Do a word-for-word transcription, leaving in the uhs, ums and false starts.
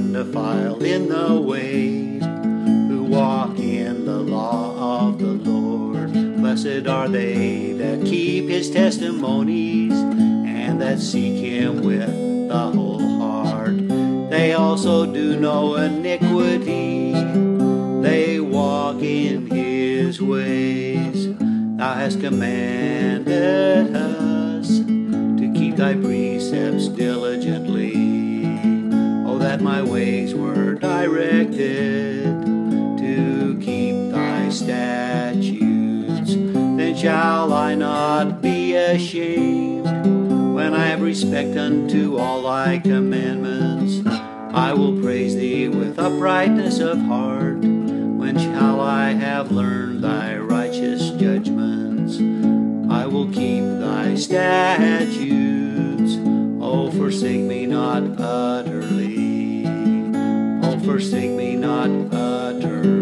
undefiled in the way, who walk in the law of the Lord. Blessed are they that keep his testimonies, and that seek him with the whole heart. They also do no iniquity, they walk in his ways. Thou hast commanded us to keep thy precepts diligently. Oh, that my ways were directed to keep thy statutes. Then shall I not be ashamed, when I have respect unto all thy commandments. I will praise thee with uprightness of heart. When shall I have learned thy righteous judgments? I will keep thy statutes. Oh, forsake me not utterly. Oh, forsake me not utterly.